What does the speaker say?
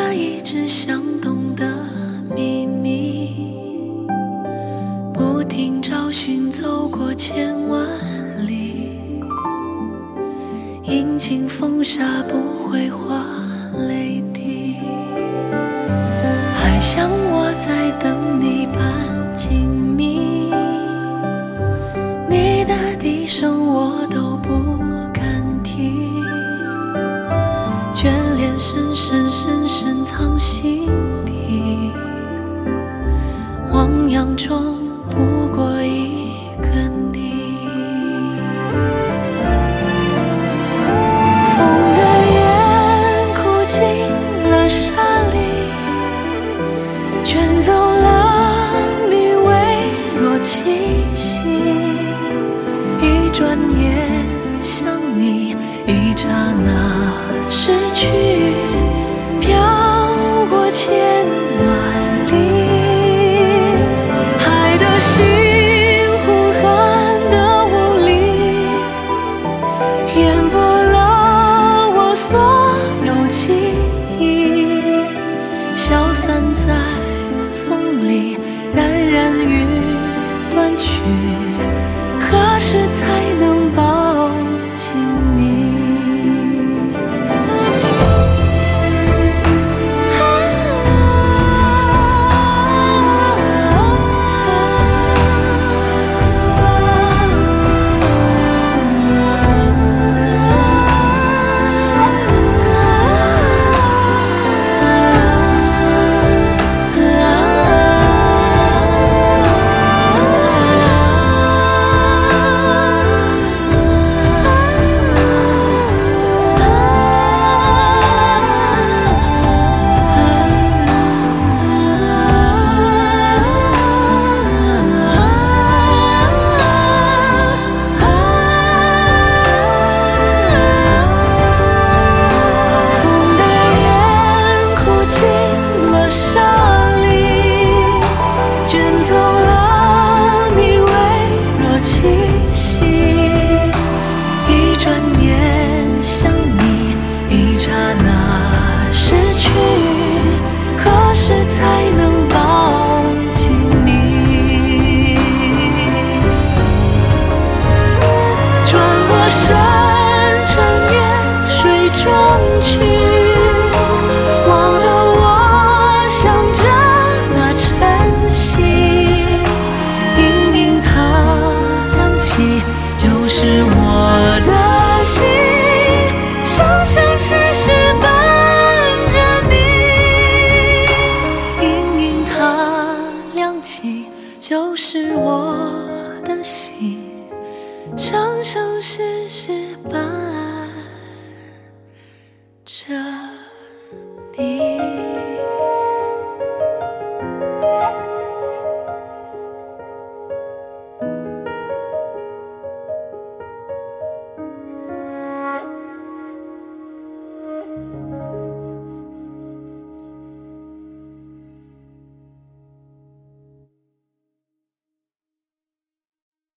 那一直相懂的秘密，不停找寻，走过千万里，阴晴风沙不会化泪滴，还像我在等你般紧密，你的低声我都不敢听，眷恋深深深深藏心底，汪洋中不过一个你。风的眼哭进了沙里，卷走了你微弱气息，一转念想你，一刹那失去。